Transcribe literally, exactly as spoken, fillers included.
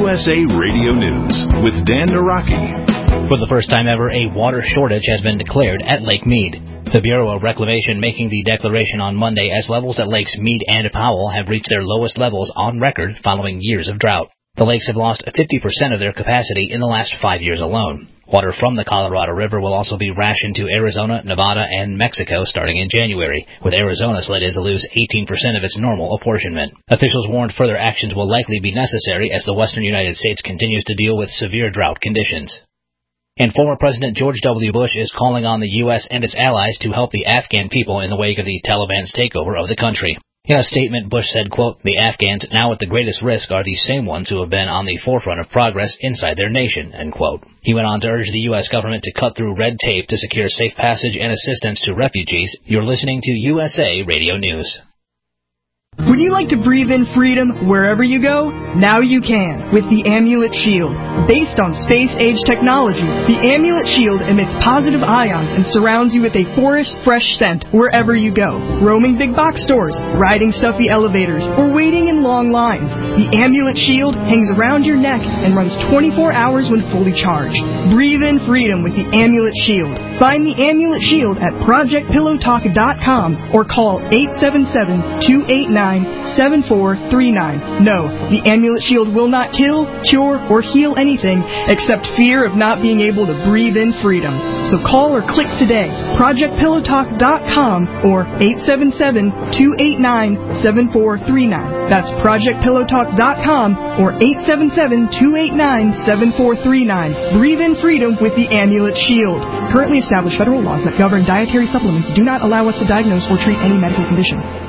U S A Radio News with Dan Naraki. For the first time ever, a water shortage has been declared at Lake Mead. The Bureau of Reclamation making the declaration on Monday as levels at Lakes Mead and Powell have reached their lowest levels on record following years of drought. The lakes have lost fifty percent of their capacity in the last five years alone. Water from the Colorado River will also be rationed to Arizona, Nevada, and Mexico starting in January, with Arizona slated to lose eighteen percent of its normal apportionment. Officials warned further actions will likely be necessary as the western United States continues to deal with severe drought conditions. And former President George W. Bush is calling on the U S and its allies to help the Afghan people in the wake of the Taliban's takeover of the country. In a statement, Bush said, quote, "The Afghans now at the greatest risk are the same ones who have been on the forefront of progress inside their nation," end quote. He went on to urge the U S government to cut through red tape to secure safe passage and assistance to refugees. You're listening to U S A Radio News. Would you like to breathe in freedom wherever you go? Now you can with the Amulet Shield. Based on space-age technology, the Amulet Shield emits positive ions and surrounds you with a forest-fresh scent wherever you go. Roaming big box stores, riding stuffy elevators, or waiting in long lines, the Amulet Shield hangs around your neck and runs twenty-four hours when fully charged. Breathe in freedom with the Amulet Shield. Find the Amulet Shield at project pillow talk dot com or call eight seven seven, two eight nine, seven four three nine. No, the Amulet Shield will not kill, cure, or heal anything except fear of not being able to breathe in freedom. So call or click today, project pillow talk dot com or eight seven seven, two eight nine, seven four three nine. That's project pillow talk dot com or eight seven seven, two eight nine, seven four three nine. Breathe in freedom with the Amulet Shield. Currently established federal laws that govern dietary supplements do not allow us to diagnose or treat any medical condition.